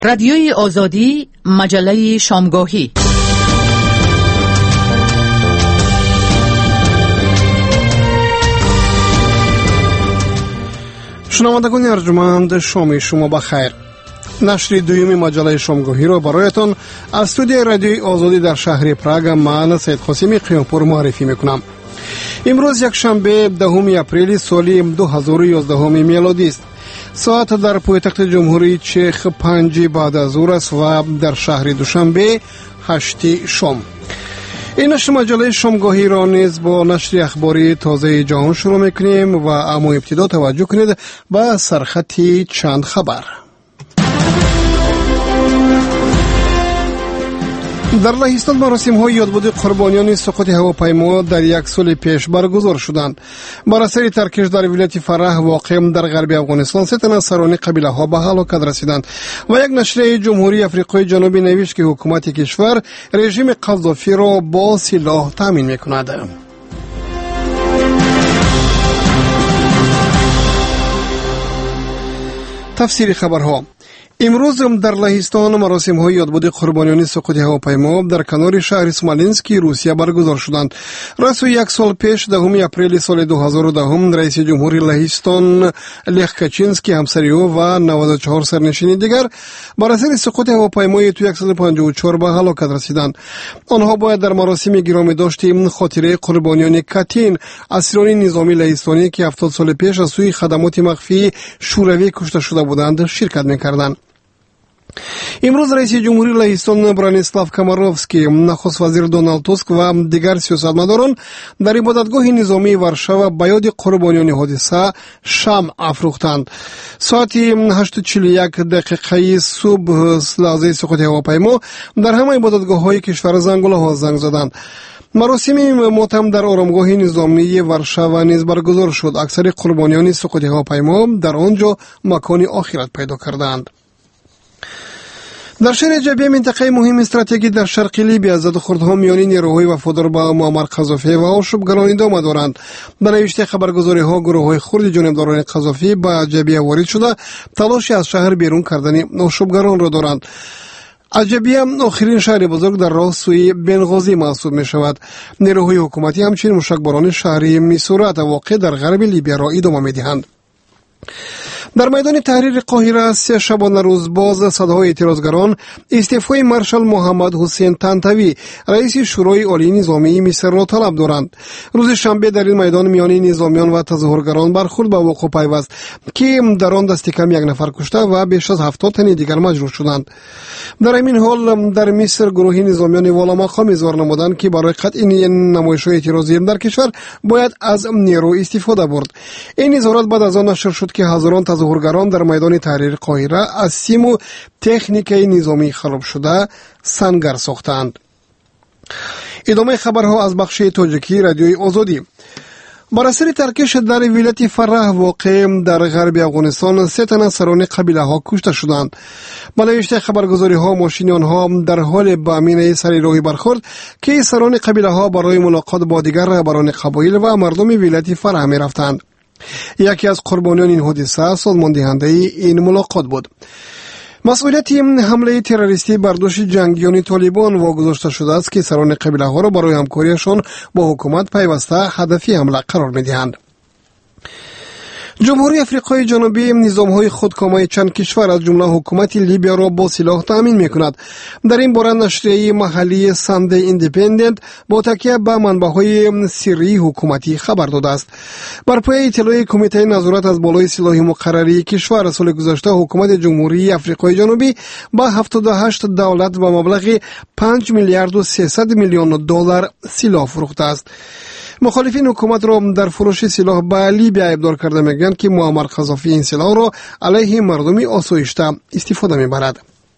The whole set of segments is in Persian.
رادیوی آزادی، مجله شامگاهی. شنوندگان ارجمند، شام شما بخیر. نشر دوم مجله شامگاهی را برایتان از استودیوی رادیوی آزادی در شهر پراگ من سید قاسمی قیامپور معرفی میکنم. امروز یک شنبه 10 اپریل سال 2011 میلادی است. ساعت در پایتخت جمهوری چک 5 بعد از ظهر است و در شهر دوشنبه 8 شام. این نشر مجله شامگاهی را نیز با نشر اخباری تازه جهان شروع میکنیم و اما ابتدا توجه کنید به سرخط چند خبر. در لهستان مراسم‌های یادبود قربانیان سقوط هواپیما در یک سال پیش برگزار شدند. بر اثر ترکش در ولایت فرح واقع در غرب افغانستان 3 تن از سران قبیله ها به هلاکت رسیدند و یک نشریه جمهوری افریقای جنوبی نوشت که حکومت کشور رژیم قذافی را با سلاح تامین می‌کند. تفسیر خبرها. امروز در لهستان مراسم‌های یادبود قربانیان سقوط هواپیما در کنار شهر سمالینسک روسیه برگزار شدند. راست یک سال پیش 10 اپریل سال 2010 رئیس جمهوری لهستان لخ کاچینسکی همسری او و 94 سرنشین دیگر بر اثر سقوط هواپیمای تو 154 به هلاکت رسیدند. آنها باید در مراسم گرامی داشت خاطره قربانیان کاتین اسیران نظامی لهستانی که 70 سال پیش از سوی خدمات مخفی شوروی کشته شده بودند شرکت می‌کردند. امروز رئیس جمهوری لهستان برانیسلاو کاماروفسکی، نخست وزیر دونالد توسک و دیگر سیاستمداران در عبادتگاه نظامی ورشو به یاد قربانیان حادثه شمع افروختند. ساعت 8:41 صبح لحظه سقوط هواپیما در همه عبادتگاه‌های کشور زنگوله‌ها زنگ زدند. مراسم ماتم در آرامگاه نظامی ورشو نیز برگزار شد. اکثر قربانیان سقوط هواپیما در آنجا مکان آخرت پیدا کردند. در شهر جبیه منطقه مهم استراتژی در شرق لیبی از زدوخوردها میان نیروهای وفادار به معمر قذافی و آشوبگران ادامه دارند. به نوشته خبرگزاری‌ها گروه‌های خرد جانبداران قذافی به جبیه وارد شده تلاش از شهر بیرون کردن آشوبگران را دارند. جبیه آخرین شهر بزرگ در راه سوی بنغازی محسوب می شود. نیروهای حکومتی همچنین موشکباران شهری میسورات واقع در غرب لیبی را ادامه می دهند. در میدان تحریر قاهره 3 شبانه روز باز صداهای اعتراضگران استعفای مارشال محمد حسین طنطاوی رئیس شورای عالی نظامی مصر را طلب دارند. روز شنبه در این میدان میان نظامیان و تظاهرگران برخورد به وقوع پیوست که در آن دست کم 1 نفر کشته و بیش از 70 تن دیگر مجروح شدند. در همین حال در مصر گروه نظامیان والا مقام اظهار نمودند که برای قطع نمایش‌های اعتراضی در کشور باید از نیرو استفاده برد. این اظهارات بعد از آن نشر شد که هزاران تظاهرگران در میدان تحریر قاهره از سیم و تکنیک نظامی خراب شده سنگر ساختند. ادامه خبرها از بخش تاجیکی رادیوی آزادی. بر اثر ترکش در ولایت فرح واقع در غرب افغانستان 3 تن از سران قبیله ها کشته شدند. با نوشته خبرگزاری ها ماشین آنها در حال به امینه سر راهی برخورد که سران قبیله ها برای ملاقات با دیگر رهبران قبایل و مردم ولایت فرح می رفتند. یکی از قربانیان این حادثه سازمان دهنده این ملاقات بود. مسئولیت حمله تروریستی بر دوش جنگیان طالبان واگذاشته شده است که سران قبیله ها را برای همکاریشان با حکومت پیوسته هدفی حمله قرار می‌دهند. جمهوری افریقای جنوبی نظام‌های خودکامه چند کشور از جمله حکومت لیبیا را با سلاح تامین می‌کند. در این باره نشریه محلی ساندی ایندیپندنت با تکیه به منبع‌های سری حکومتی خبر داده است. بر پایه اطلاع کمیته نظارت از بالای سلاح مقرری کشور سال گذشته حکومت جمهوری افریقای جنوبی با 78 دولت و مبلغ 5 میلیارد و 300 میلیون دلار سلاح فروخته است. مخالفین حکومت را در فروش سلاح به لیبیا ابدار کرده میگن که معمر قذافی این سلاح را علیه مردمی آسایشته استفاده میبرد.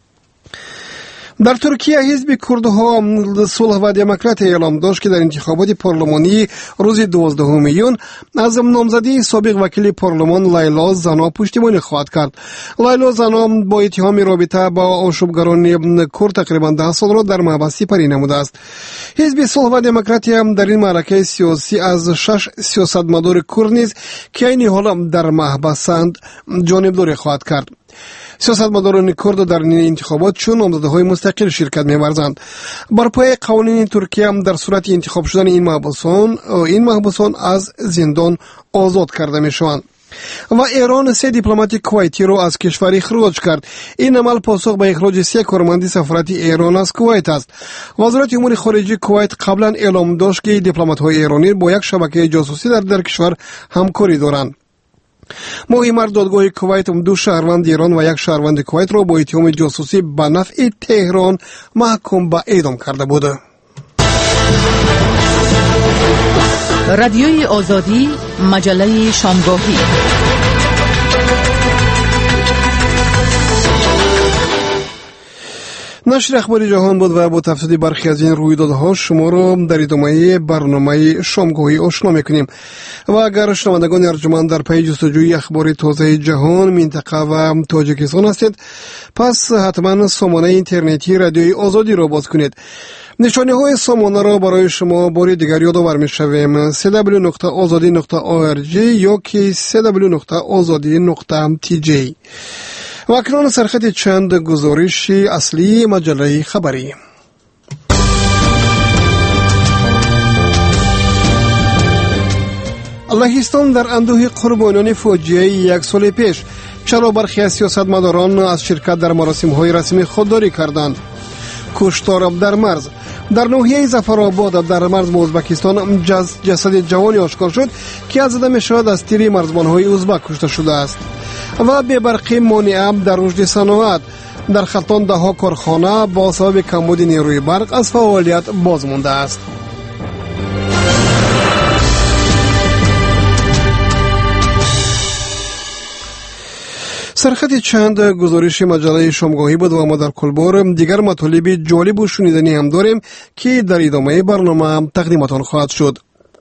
در ترکیه حزب کردها صلح و دموکرات اعلام داشت که در انتخابات پارلمانی روز 12 میون از نامزدی سابق وکیل پارلمان لیلا زنا پشتیبانی خواهد کرد. لیلا زنا با اتهام رابطه با آشوبگران کرد تقریبا 10 سال را در محبس سپری نموده است. حزب صلح و دموکرات هم در این معرکه سیاسی از 6 سیاستمدار کرد نیز که این حال در محبسند جانبداری خواهد کرد. سیاستمداران کرد در این انتخابات چون نامزدهای مستقل شرکت می‌ورزند. بر پایه قوانین ترکیه هم در صورت انتخاب شدن این محبوسان از زندان آزاد کرده می‌شوند. و ایران 3 دیپلمات کویتی را از کشور اخراج کرد. این عمل پاسخ به اخراج 3 کارمند سفارت ایران از کویت است. وزارت امور خارجه کویت قبلا اعلام داشت که دیپلمات‌های ایرانی با یک شبکه جاسوسی در کشور همکاری دارند. ماه مارس دادگاه کویت 2 شهروند ایران و 1 شهروند کویت را با اتهام جاسوسی به نفع تهران محکوم به اعدام کرده بود. رادیوی آزادی، مجله شامگاهی. نشر اخبار جهان بود و با تفصیل برخی از این رویدادها شما را در ادامه برنامه شامگاهی آشنا میکنیم. و اگر شنوندگان ارجمند در پی جستجوی اخبار تازه جهان، منطقه و تاجیکستان هستید، پس حتما سامانه اینترنتی رادیوی آزادی را باز کنید. نشانه های سامانه را برای شما بار دیگر یادآور می‌شویم: www.azadi.org یا که www.azadi.tj. و اکنون سرخط چند گزارش اصلی مجله خبری. لهستان در اندوه قربانیان فاجعه 1 سال پیش، چرا برخی از سیاستمداران از شرکت در مراسم‌های رسمی خودداری کردند؟ کشتار در مرز در ناحیه ظفرآباد در مرز با ازبکستان جسد جوانی آشکار شد که از زده می‌شود از تیر مرزبان‌های ازبک کشته شده است. و بی‌برقی مانع در رشد صنعت در خلطان ده‌ها کارخانه با سبب کمبود نیروی برق از فعالیت باز مانده است. سرخط چند گزارش مجله شامگاهی بود و ما در کلبار دیگر مطالب جالب و شنیدنی هم داریم که در ادامه برنامه تقدیمتان خواهد شد.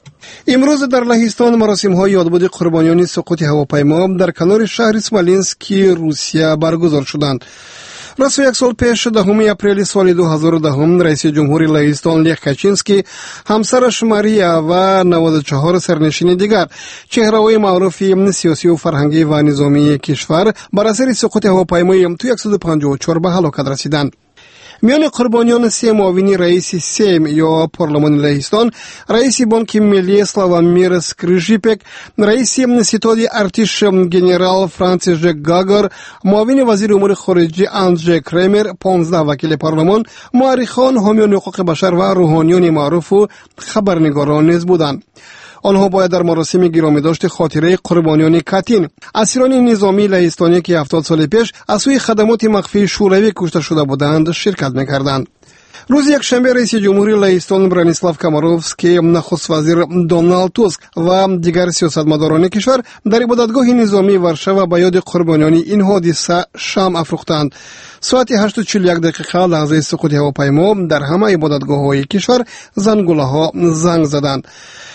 امروز در لهستان مراسم های یادبود قربانیان سقوط هواپیما در کنار شهر اسمالینسک روسیه برگزار شدند. راست 1 سال پیش 10 اپریل سال 2010 رئیس جمهور لهستان لخ کاچینسکی، همسرش ماریا و 94 سرنشین دیگر چهره‌های معروف سیاسی و فرهنگی و نظامی کشور بر اثر سقوط هواپیمای تو 154 به هلاکت رسیدند. میان قربانیان 3 معاون رئیس سیم یا پارلمان لهستان، رئیس بانک ملی سلاوامیر سکریژیپک، رئیس ستاد ارتش گنرال فرانسیس گاگر، معاون وزیر امور خارجه آندژی کریمر، 15 وکیل پارلمان، مورخان، حامیان حقوق بشر و روحانیون معروف و خبرنگاران نیز بودند. آنها باید در مراسم گرامی داشت خاطره قربانیان کاتین، اسیران نظامی لهستانی که 70 سال پیش از سوی خدمات مخفی شوروی کشته شده بودند شرکت می‌کردند. روز یکشنبه رئیس جمهوری لهستان برانیسلاو کاماروفسکی، نخست وزیر دونالد توسک و دیگر سیاستمداران کشور در عبادتگاه نظامی ورشو به یاد قربانیان این حادثه شمع افروختند. ساعت 8:41 لحظه سقوط هواپیما در همه عبادتگاه‌های کشور زنگوله‌ها زنگ زدند.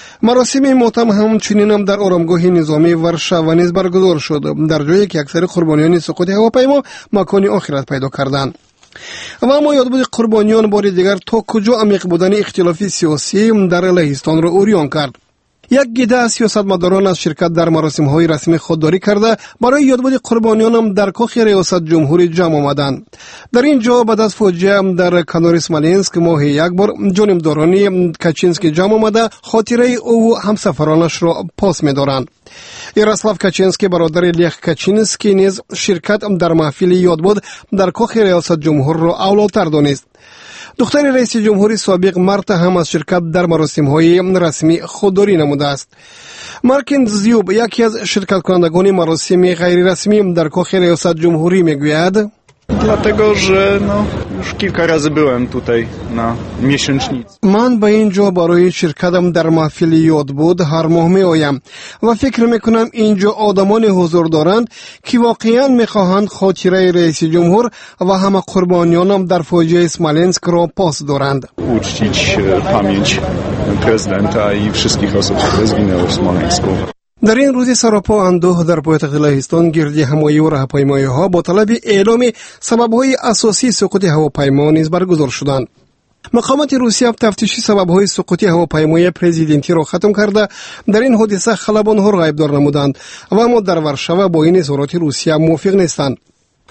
مراسم ماتم همچنین هم در آرامگاه نظامی ورشو نیز برگزار شد، در جایی که اکثر قربانیان سقوط هواپیما مکان آخرت پیدا کردند. و اما یادبود قربانیان بار دیگر تا کجا عمیق بودن اختلاف سیاسی در لهستان را عریان کرد. یک گده از سیاستمداران از شرکت در مراسم‌های رسمی خودداری کرده برای یادبود قربانیان هم در کاخ ریاست جمهوری جمع آمدند. در اینجا بعد از فاجعه در کنار اسمالینسک ماه یک بار جانبداران کاچینسکی جمع آمده خاطره او و همسفرانش را پاس می‌دارند. یاروسلاو کاچینسکی برادر لخ کاچینسکی نیز شرکت در محفل یادبود در کاخ ریاست جمهور را اولاتر دانست. دختر رئیس جمهوری سابق مارتا هم از شرکت در مراسم‌های رسمی خودداری نموده است. مارکین زیوب، یکی از شرکت کنندگان مراسم غیر رسمی در کاخ ریاست جمهوری میگوید: Dlatego, że już kilka razy byłem tutaj na miesięcznicy. من به اینجا برای شرکتم در محفل یادبود هر ماه می آیم و فکر میکنم اینجا آدمان حضور دارند که واقعا میخواهند خاطره رئیس جمهور و همه قربانیانم در فاجعه اسمالینسک را پاس دارند. Uczcić pamięć prezydenta i wszystkich osób, które zginęły w Smoleńsku. در این روز سراپا اندوه در پایتخت لهستان گردی همایی و راهپیمایی ها با طلب اعلام سبب‌های اساسی سقوط هواپیما نیز برگزار شدند. مقامات روسیه تفتیش سبب‌های سقوط هواپیمای پرزیدنتی را ختم کرده در این حادثه خلبان‌ها را غیبدار نمودند و اما در ورشو با این اظهارات روسیه موافق نیستند.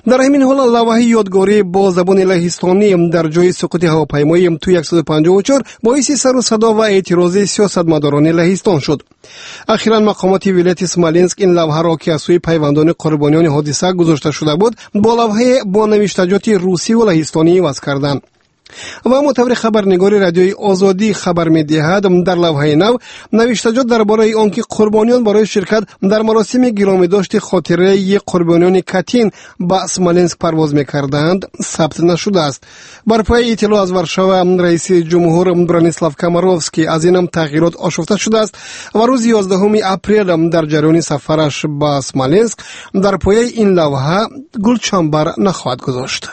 در همین حال لوحه یادگاری با زبان لهستانی در جای سقوط هواپیمای تو 154 باعث سر و صدا و اعتراض سیاستمداران لهستان شد. اخیراً مقامات ولایت اسمالینسک این لوحه را که از سوی پیوندان قربانیان حادثه گذاشته شده بود با لوحه با نوشتجات روسی و لهستانی عوض کردند. و مطابق خبرنگار رادیوی آزادی خبر می‌دهد در لوحه نو نوشتجات درباره آنکه قربانیان برای شرکت در مراسم گرامی‌داشت خاطره قربانیان کاتین به اسمالینسک پرواز می‌کردند ثبت نشده است. بر پای اطلاع از ورشاوا رئیس جمهور برانیسلاو کاماروفسکی از این تغییرات آشفته شده است و روز 11 اپریل در جریان سفرش به اسمالینسک در پای این لوحه گلچنبر نخواهد گذاشت.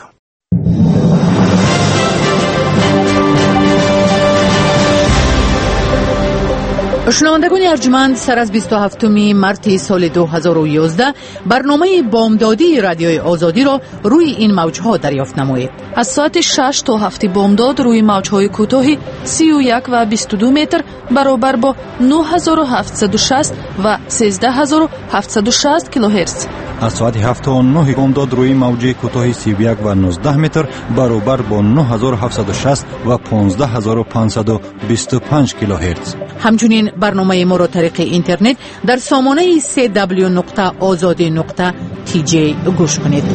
شنوندگان ارجمند، سر از 27 مارس سال 2011 برنامه بامدادی رادیوی آزادی را روی این موجها دریافت نمایید. از ساعت 6 تا 7 بامداد روی موجهای کوتاه 31 و 22 متر برابر با 9760 و 13760 کیلوهرتز. از ساعت 7 تا 9 بامداد روی موج کوتاه 31 و 19 متر برابر با 9760 و 15525 کیلوهرتز. همچنین برنامه ما را طریق اینترنت در سامانه www.azadi.tj گوش کنید.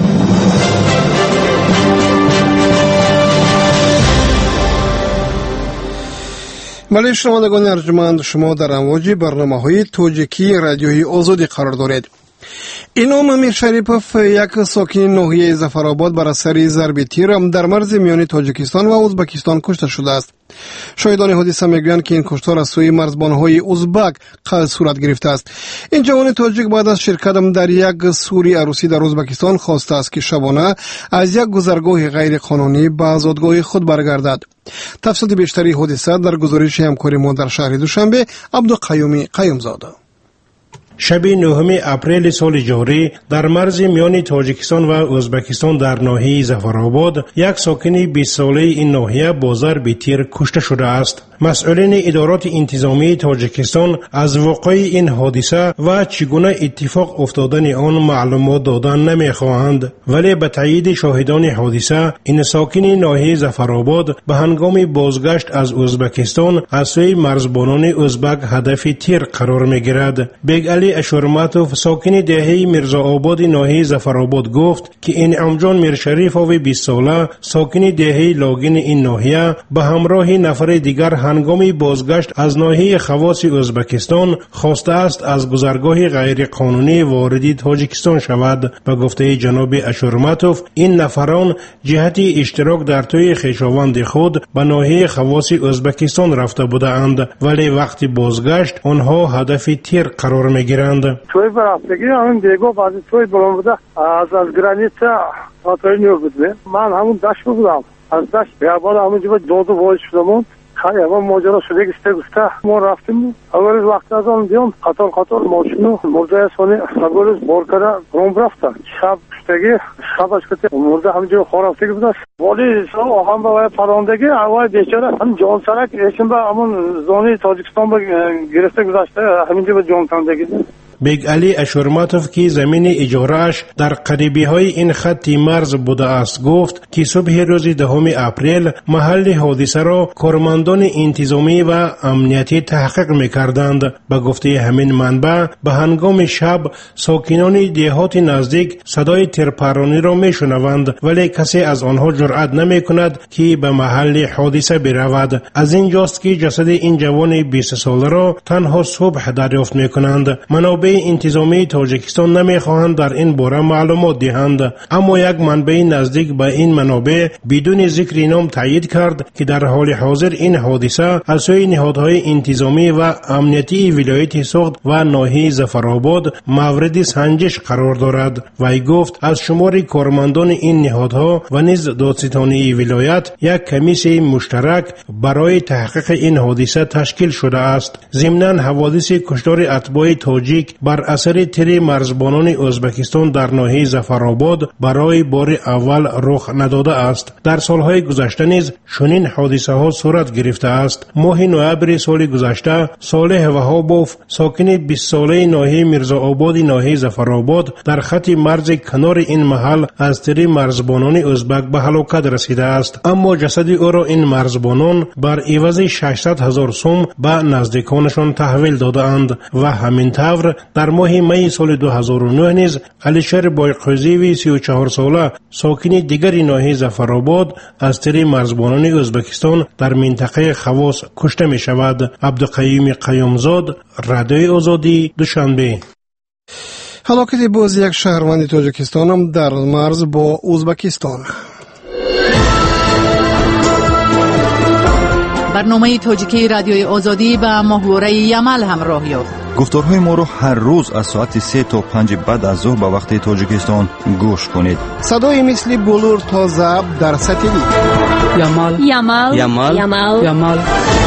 بله شنوندگان ارجمند، شما در امواج برنامه‌های توجیکی رادیوی آزادی قرار دارید. اینام امیر شریپوف یک ساکن ناحیه ظفرآباد بر اثر ضرب تیر در مرز میان تاجیکستان و ازبکستان کشته شده است. شاهدان حادثه میگویند که این کشتار از سوی مرزبان‌های ازبک صورت گرفته است. این جوان تاجیک بعد از شرکت در یک سوری عروسی در ازبکستان خواسته است که شبانه از یک گذرگاه غیر قانونی به آزادگاه خود برگردد. تفصیل بیشتری حادثه در گزارش همکار ما در شهر دوشنبه عبدالقیوم قیومزاده. شب 9 اپریل سال جاری در مرز میان تاجیکستان و ازبکستان در ناحیه ظفرآباد یک ساکن 20 ساله این ناحیه با ضرب تیر کشته شده است. مسئولین ادارات انتظامی تاجیکستان از واقع این حادثه و چگونه اتفاق افتادن آن معلومات دادن نمیخواهند، ولی به تایید شاهدان حادثه این ساکن ناحیه ظفرآباد به هنگام بازگشت از ازبکستان از سوی مرزبانان ازبک هدف تیر قرار میگیرد. بیگ علی اشورماتوف ساکن دهه میرزاآباد ناحیه ظفرآباد گفت که این امجان میرشریفوف 20 ساله ساکن دهه لاگین این ناحیه به همراه نفر دیگر هنگام بازگشت از ناحیه خواص ازبکستان خواسته است از گذرگاه غیر قانونی واردی تاجیکستان شود. به گفته جناب اشورماتوف این نفران جهت اشتراک در توی خویشاوند خود به ناحیه خواص ازبکستان رفته بودند، ولی وقتی بازگشت آنها هدف تیر قرار میگیرند. توی برفتگی همین دیگو بعد توی بلند بوده از گرانیتا تا توی نیو بوده. من همون دشت بودم، از دشت بیابان همونجا دو وای شدم. خیلی اما ماجرا شده گسته ما رفتیم. اول وقت از آن دیدم قطار ماشینو مرده سونی اول بار کرده روم رفتن. شب شدگی شبش که مرده همینجا خورفتگی بود. ولی سو هم با پراندگی اول بیچاره هم جان سرک ایشون با همون زونی تاجیکستان با گرفته گذاشته همینجا به جان تندگی. بیگ علی اشورماتوف که زمین اجارهش در قریبی های این خط مرز بوده است گفت که صبح روز 10 اپریل محل حادثه را کارمندان انتظامی و امنیتی تحقیق میکردند. به گفته همین منبع به هنگام شب ساکنان دهات نزدیک صدای تیرپرانی را میشنوند، ولی کسی از آنها جرأت نمیکند که به محل حادثه برود. از اینجاست که جسد این جوان 20 ساله را تنها صبح دریافت میکنند. منابع انتظامی تاجیکستان نمیخواهند در این باره معلومات دهند، اما یک منبع نزدیک به این منابع بدون ذکر نام تایید کرد که در حال حاضر این حادثه از سوی نهادهای انتظامی و امنیتی ولایت سوخت و ناحیه ظفرآباد مورد سنجش قرار دارد. وی گفت از شمار کارمندان این نهادها و نیز دادستانی ولایت یک کمیسیون مشترک برای تحقیق این حادثه تشکیل شده است. ضمناً حوادث کشتار اتباع تاجیک بر اثر تیر مرزبانان ازبکستان در ناحیه ظفرآباد برای بار اول رخ نداده است. در سالهای گذشته نیز چنین حادثه ها صورت گرفته است. ماه نوامبر سال گذشته صالح وهابوف ساکن 20 ساله ناحیه میرزاآباد ناحیه ظفرآباد در خط مرز کنار این محل از تیر مرزبانان ازبک به هلاکت رسیده است، اما جسد او را این مرزبانان بر عوض 600,000 سوم به نزدیکانشان تحویل دادند و همین طور در ماه می سال 2009 نیز علیشر بایقوزی 34 ساله ساکن دیگر ناحیه ظفرآباد از تیر مرزبانان ازبکستان در منطقه خواص کشته می شود. عبدالقیوم قیومزاد، رادیوی آزادی، دوشنبه. هلاکت باز یک شهروند تاجیکستان هم در مرز با ازبکستان. برنامه تاجیکی رادیوی آزادی به محوره یمل همراه یافت. گفتارهای ما رو هر روز از ساعت 3 تا 5 بعد از ظهر به وقت تاجیکستان گوش کنید. صدای مثل بلور تا ضبط در ساتلیت. یمل.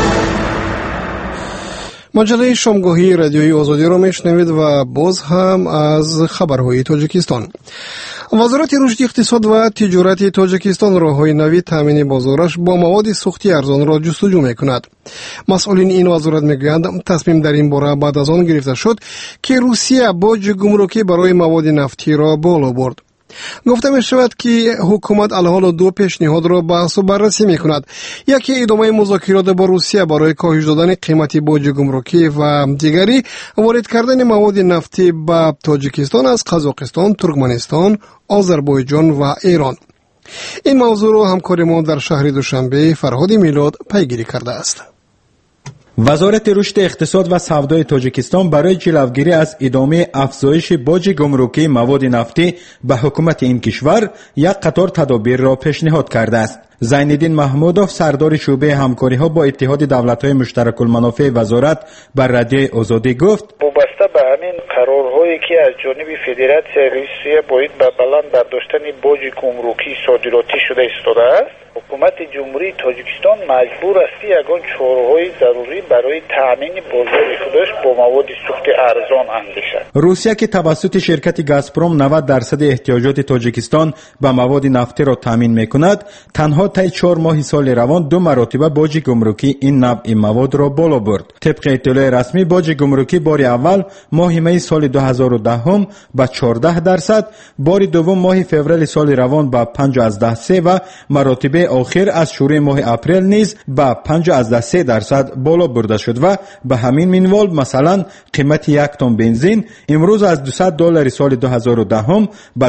مجله شامگاهی رادیوی آزادی را میشنوید و باز هم از خبرهای تاجیکستان. وزارت رشد اقتصاد و تجارت تاجیکستان راههای نوی تامین بازارش با مواد سوختی ارزان را جستجو میکند. مسئولین این وزارت میگویند تصمیم در این باره بعد از آن گرفته شد که روسیه باج گمرکی برای مواد نفتی را بالا برد. گفته می شود که حکومت الحال دو پیشنهاد را بحث و بررسی می کند. یکی ادامه مذاکرات با روسیه برای کاهش دادن قیمت باج گمرکی و دیگری وارد کردن مواد نفتی به تاجیکستان از قزاقستان، ترکمنستان، آذربایجان و ایران. این موضوع را همکار ما در شهر دوشنبه فرهاد میلاد پیگیری کرده است. وزارت رشد اقتصاد و سودای تاجیکستان برای جلوگیری از ادامه افزایش باج گمرکی مواد نفتی به حکومت این کشور یک قطار تدابیر را پیشنهاد کرده است. زینالدین محمودوف سردار شعبه همکاری ها با اتحاد دولت‌های مشترک المنافع وزارت بر رادیوی آزادی گفت: وابسته به همین قرارهایی که از جانب فدراسیون روسیه باید به بلند برداشتن باج گمرکی صادراتی شده ایستاده است، حکومت جمهوری تاجیکستان مجبور است یگان چاره‌های ضروری برای تامین بازار خودش با مواد سوخت ارزان اندیشد. روسیه که توسط شرکت گازپروم 90% احتیاجات تاجیکستان به مواد نفتی را تامین می‌کند، تنها طی 4 ماه سال روان 2 مرتبه باج گمرکی این نوع مواد را بالا برد. طبق اطلاع رسمی باج گمرکی بار اول ماه می سال 2010 به 14%، بار دوم ماه فوریه سال روان به 5.3% و مراتب آخر از شروع ماه اپریل نیز به 5.3% بالا برده شد و به همین منوال مثلا قیمت یک تن بنزین امروز از $200 سال 2010 به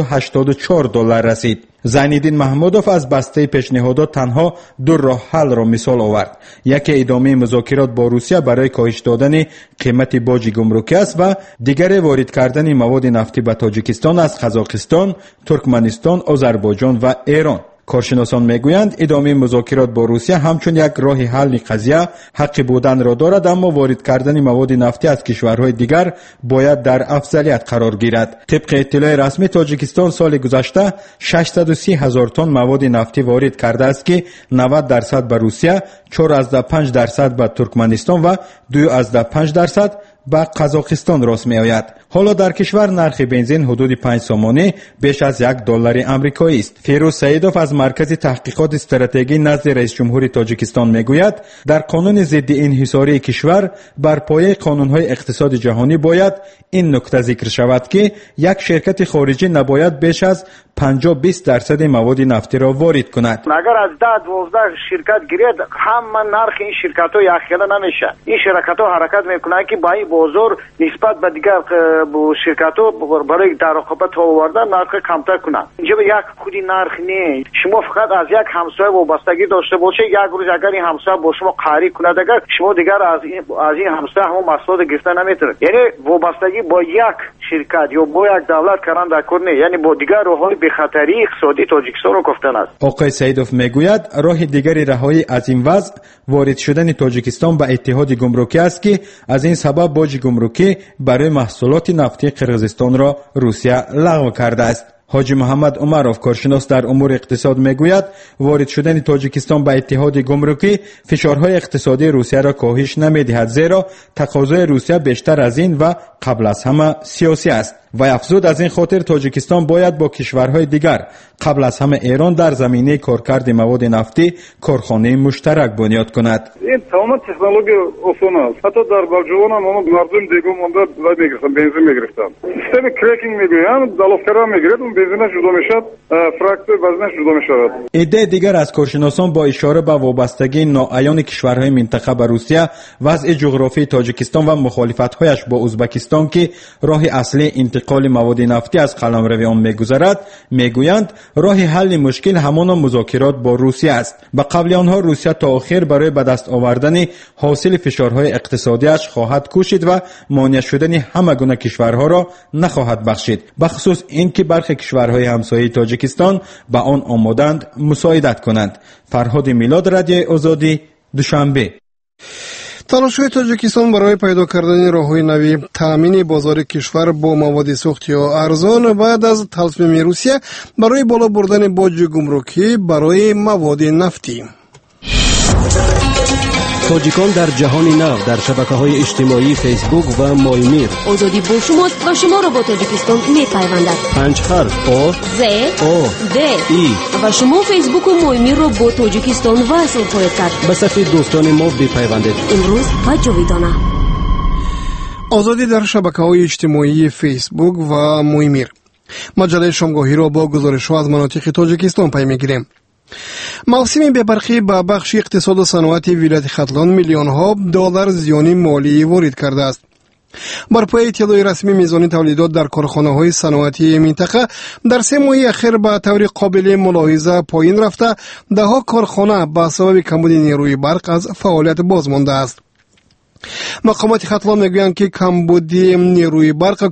$284 رسید. زینالدین محمودوف از بسته پیشنهادات تنها 2 راه حل را مثال آورد. یکی ادامه مذاکرات با روسیه برای کاهش دادن قیمت باج گمرکی است و دیگر وارد کردن مواد نفتی به تاجیکستان از قزاقستان، ترکمنستان، آذربایجان و ایران. کارشناسان میگویند ادامه مذاکرات با روسیه همچون یک راه حل قضیه حق بودن را دارد، اما وارد کردن مواد نفتی از کشورهای دیگر باید در افضلیت قرار گیرد. طبق اطلاع رسمی تاجیکستان سال گذشته 630,000 تن مواد نفتی وارد کرده است که 90% به روسیه، 4.5% به ترکمنستان و 2.5% به قزاقستان راست می آید. حالا در کشور نرخ بنزین حدود 5 سامانه بیش از $1 آمریکایی است. فیروز سعیدوف از مرکز تحقیقات استراتژی نزد رئیس جمهور تاجیکستان میگوید در قانون ضد انحصاری کشور بر پایه قانونهای اقتصاد جهانی باید این نکته ذکر شود که یک شرکت خارجی نباید بیش از 50-20% مواد نفتی را وارد کند. اگر از 10-12 شرکت گیرد همه نرخ این شرکت‌ها یخیلا نمیشه. این شرکت‌ها حرکت میکنند که با این بازار نسبت به دیگر شرکت‌ها برای در رقابت آوردن نرخ کمتر کنند. اینجا به یک کدی نرخ نیست. شما فقط از یک همسایه وابستگی داشته باشید، یک روز اگر این همسایه با شما قهری کند اگر شما دیگر از این همسایه هم محصولات گرفتن نمیتونید. یعنی وابستگی با یک شرکت یا با یک دولت کردن در کار نیست، یعنی با دیگر راه‌های به خطری اقتصادی تاجیکستان را گفتن است. آقای سعیدوف میگوید راه دیگری رهایی از این وضع وارد شدن تاجیکستان به اتحاد گمرکی است که از این سبب باج گمرکی برای محصولات نفتی قرقیزستان را روسیه لغو کرده است. حاجی محمد عمرов کارشناس در امور اقتصاد میگوید وارد شدن تاجیکستان به اتحاد گمرکی فشارهای اقتصادی روسیه را کاهش نمیدهد، زیرا تقاضای روسیه بیشتر از این و قبل از همه سیاسی است. و افزود از این خاطر تاجیکستان باید با کشورهای دیگر قبل از همه ایران در زمینه کارکرد مواد نفتی کارخانه مشترک بنیاد کند. این تمام تکنولوژی آسان است. حتی در بلجوان هم مردم دیگه مونده وای میگرفتن، بنزین میگرفتن. سیستم کریکینگ میگویند، دلافکرا میگیرد، اون بنزینش جدا میشد، فراکتور وزنش جدا میشود. ایده دیگر از کارشناسان با اشاره به وابستگی ناعیان کشورهای منطقه به روسیه، وضع جغرافی تاجیکستان و مخالفت‌هایش با ازبکستان که راه اصلی انتقال مواد نفتی از قلمرو آن میگذرد، میگویند راه حل مشکل همان مذاکرات با روسیه است. به قبل آنها روسیه تا آخر برای به دست آوردن حاصل فشارهای اقتصادیش خواهد کوشید و مانع شدن همه گونه کشورها را نخواهد بخشید، بخصوص اینکه برخی کشورهای همسایه تاجیکستان به آن آمادند مساعدت کنند. فرهاد میلاد، رادیوی آزادی، دوشنبه. تلاش‌های تاجیکستان برای پیدا کردن راه‌های نوی تامین بازار کشور با مواد سوختی و ارزان بعد از تصمیم روسیه برای بالا بردن باج گمرکی برای مواد نفتی. تاجیکان در جهان نو در شبکه‌های اجتماعی فیسبوک و مایمیر. آزادی با شماست و شما را با تاجیکستان می‌پیوندد. 5 حرف آ ز او د ای و شما فیسبوک و مایمیر را با تاجیکستان وصل خواهید کرد. به صفحه دوستان ما بپیوندید. امروز و جاویدانه. آزادی در شبکه‌های اجتماعی فیسبوک و مایمیر. مجله شامگاهی را با گزارش‌ها از مناطق تاجیکستان پی می‌گیریم. موسم بی‌برقی به بخش اقتصاد و صنعتی ولایت ختلان میلیون‌ها دلار زیان مالی وارد کرده است. بر پای اطلاع رسمی میزان تولیدات در کارخانه‌های صنعتی منطقه در 3 ماه اخیر به طور قابل ملاحظه پایین رفته، ده‌ها کارخانه به سبب کمبود نیروی برق از فعالیت باز مانده است. مقامات ختلان میگویند که کمبود نیروی برق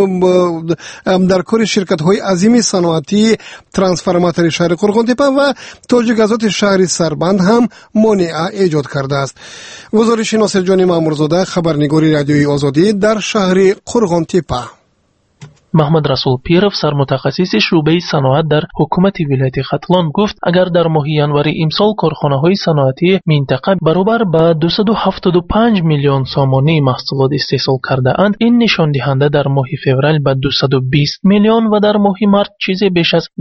در کار شرکت‌های عظیم صنعتی ترانسفورماتور شهر قرغانتپه و تاجیک‌آزاد شهر سربند هم مانع ایجاد کرده است. گزارش ناصر جان مامورزاده، خبرنگار رادیوی آزادی در شهر قرغانتپه. محمد رسول پیرов سرمتخصص شعبه صنعت در حکومت ولایت ختلان گفت اگر در ماه ینور امسال کارخانه‌های صنعتی منطقه برابر به 275 میلیون سامانی محصولات استحصال کرده اند، این نشان دهنده در ماه فوریه به 220 میلیون و در ماه مارس چیزی بیش از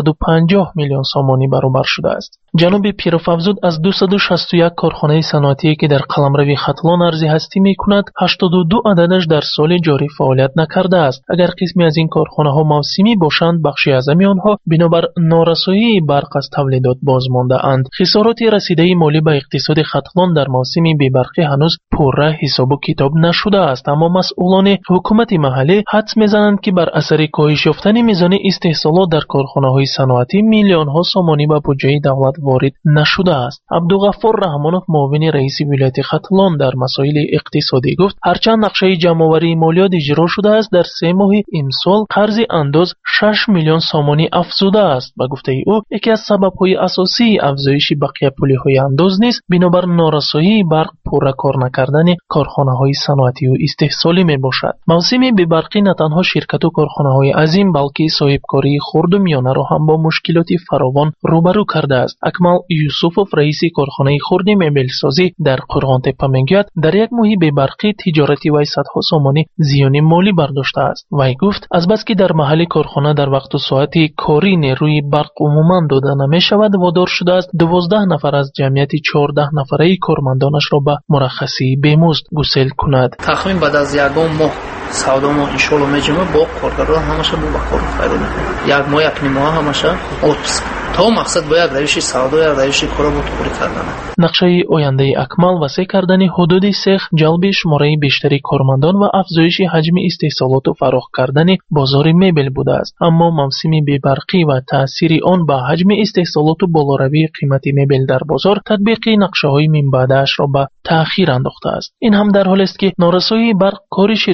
150 میلیون سامانی برابر شده است. جناب پیرov افزود از 261 کارخانه صنعتی که در قلمرو ختلان ارزی هستی می‌کند، 82 عددش در سال جاری فعالیت نکرده است. اگر قسمی از این کارخانه ها موسمی باشند، بخشی از آنها بنابر نارسایی برق از تولیدات باز مانده اند. خسارات رسیده مالی به اقتصاد ختلان در موسم بی‌برقی هنوز پرره حساب و کتاب نشده است، اما مسئولان حکومت محلی حدس میزنند که بر اثر کاهش یافتن میزان استحصالات در کارخانه های صنعتی میلیون ها سامانی به بودجه دولت وارد نشده است. عبدالغفار رحمانوف، معاون رئیس ولایت ختلان در مسائل اقتصادی گفت هرچند نقشه جمع‌آوری مالیات اجرا شده است، در 3 ماه امسال قرض انداز 6 میلیون سامانی افزوده است. به گفته او یکی از سبب‌های اساسی افزایش بقیه پول‌های انداز نیز بنابر نارسایی برق پوره کار نکردن کارخانه‌های صنعتی و استحصالی میباشد. موسم بی‌برقی نه تنها شرکت و کارخانه‌های عظیم بلکه صاحبکاری خرد و میانه را هم با مشکلات فراوان روبرو کرده است. اکمل یوسفوف، رئیس کارخانه خرد مبلسازی در قرغانتپه میگوید در یک ماه بی‌برقی تجارتی وی صدها سامانی زیان مالی برداشته است. وی گفت از بس که در محل کارخانه در وقت و ساعت کاری نیروی برق عموما داده نمی شود، وادار شده است 12 نفر از جمعیت 14 نفره کارمندانش را به مرخصی بیمزد گسیل کند. تخمین بعد از یکم ماه سودا ما ان شاء الله میجمه با کارگران همشه با کار فایده میکنه. یک ماه یک نیم ماه همشه اتپس تا مقصد باید روش سودا یا روش کارا با توری کردن. نقشه آینده اکمل وسیع کردن حدود سیخ، جلب شماره بیشتری کارمندان و افزایش حجم استحصالات و فراخ کردن بازار مبل بوده است. اما موسم بی‌برقی و تأثیر آن به حجم استحصالات و بالاروی قیمت مبل در بازار تطبیق نقشه‌های من بعدش را به تأخیر انداخته است. این هم در حالی است که نارسایی برق کار شرکت‌های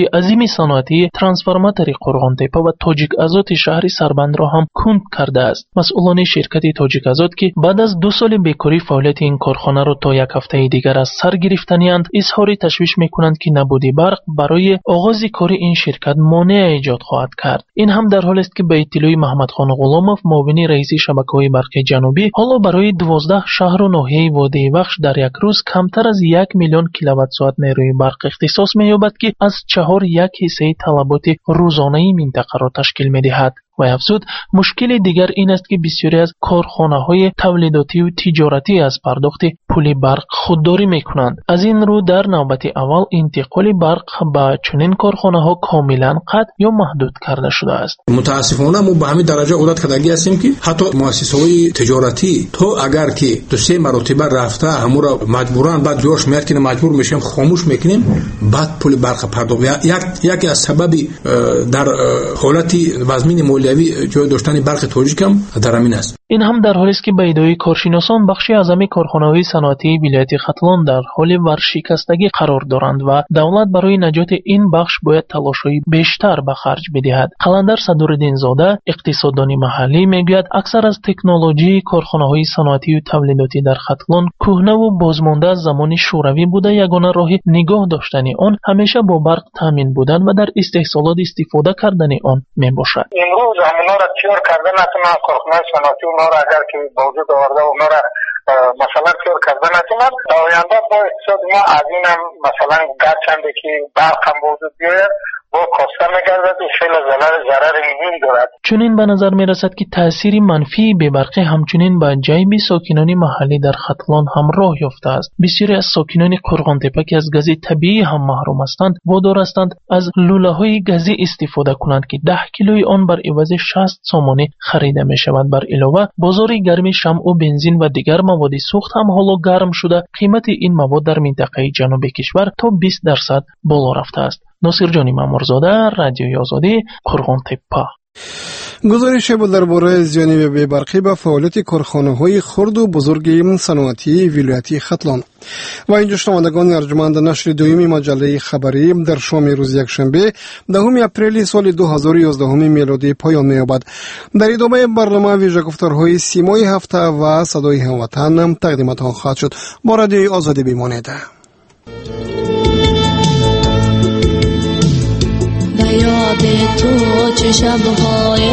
نیروی عظیم صنعتی ترانسفورماتوری قرغانتپه و تاجیک ازوت شهر سربند را هم کند کرده است. مسئولان شرکت تاجیک ازوت که بعد از 2 سال بیکاری فعالیت این کارخانه را تا 1 هفته دیگر از سر گرفته‌اند، اظهار تشویش می‌کنند که نبودی برق برای آغاز کار این شرکت مانع ایجاد خواهد کرد. این هم در حالی است که به اطلاع محمد خان غلامов، معاون رئیس شبکه‌های برقی جنوبی، حالا برای 12 شهر و ناحیه وادی بخش در یک روز کمتر از 1 میلیون کیلووات ساعت نیروی برق اختصاص می‌یابد که از 4 حصه طلبات روزانه منطقه را تشکیل می‌دهد. و افزود مشکل دیگر این است که بسیاری از کارخانه‌های تولیداتی و تجارتی از پرداخت پول برق خودداری می‌کنند. از این رو در نوبت اول انتقال برق به چنین کارخانه‌ها کاملا قطع یا محدود کرده شده است. متاسفانه ما به همین درجه عادت کردگی هستیم که حتی مؤسسه‌های تجارتی تو اگر که 2-3 مرتبه رفته همون را مجبورن بعد جوش میاد که مجبور میشیم خاموش میکنیم، بعد پول برق پرداخت یکی از سببی در حالت وزمین جای داشتن برق تاجیک هم در همین است. این هم در حالی است که به ادعای کارشناسان بخشی از همه کارخانه‌های صنعتی ولایت ختلان در حال ورشکستگی قرار دارند و دولت برای نجات این بخش باید تلاش‌های بیشتر به خرج بدهد. قلندر صدرالدین زاده، اقتصاددان محلی، میگوید اکثر از تکنولوژی کارخانه‌های صنعتی و تولیداتی در ختلان کهنه و بازمانده از زمان شوروی بوده. یگانه راه نگاه داشتن آن همیشه با برق تامین بودن و در استحصالات استفاده کردن آن میباشد. امروز همونا را تیار کرده نتونن کارخانه صنعتی اونا را اگر که وجود آورده اونا را مثلا تیار کرده نتونن در آینده با اقتصاد ما از این هم مثلا گرچنده که برق هم وجود بیاید با کاسته میگردد و خیلی ضرر مهم دارد. چنین به نظر میرسد که تأثیر منفی بی‌برقی همچنین به جیب ساکنان محلی در ختلان همراه یافته است. بسیاری از ساکنان قرغانتپه که از گاز طبیعی هم محروم هستند وادار هستند از لوله‌های گازی استفاده کنند که 10 کیلوی آن بر عوض 60 سومانی خریده می شود. بر علاوه بازار گرم شمع و بنزین و دیگر مواد سوخت هم حالا گرم شده. قیمت این مواد در منطقه جنوبی کشور تا 20% بالا رفته است. ناصر جانی مامورزاده، رادیوی آزادی، قرغانتپه. گزارش بود درباره زیان بی‌برقی به فعالیت کارخانه‌های خرد و بزرگ صنعتی ولایت ختلان. و اینجا شنوندگان ارجمند نشر دومی مجله خبری در شام روز یکشنبه 10 اپریل سال 2011 میلادی پایان می‌یابد. در ادامه برنامه ویژه گفتارهای سیمای هفته و صدای هموطن تقدیمتان خواهد شد. با رادیوی آزادی بمانید. یاد تو چه شب‌های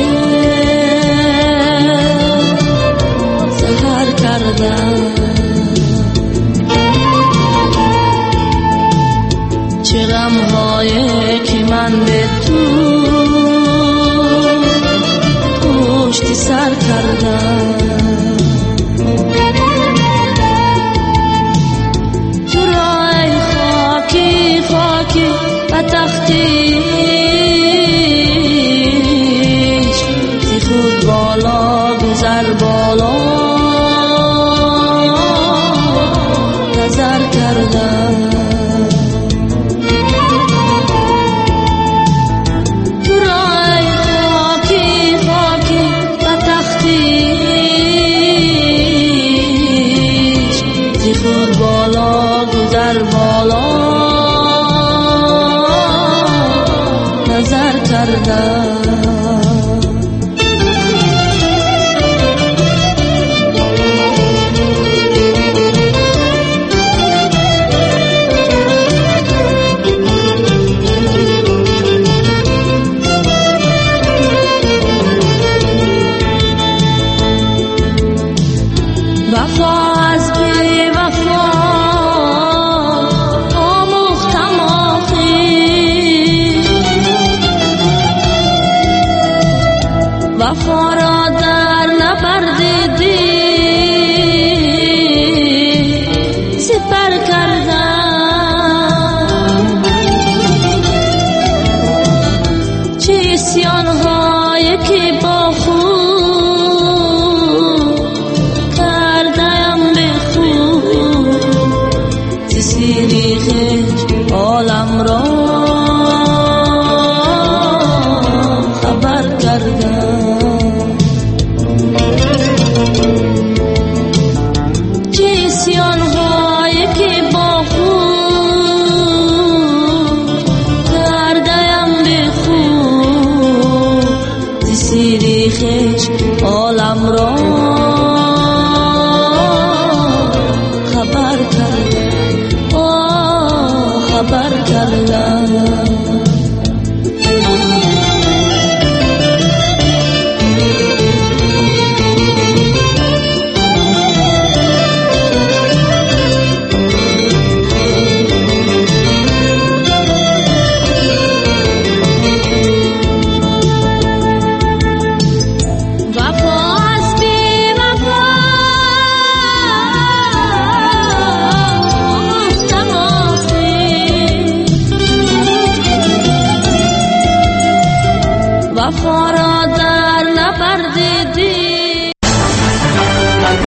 سحر کردم، چه غم‌های که من به تو پشت سر کردم. تو رای خاکی خاکی و تختی بالا گذر بالا نظر کردم. تو رای خاکی خاکی و تختیش زی خود بالا گذر بالا نظر کردم. وفا از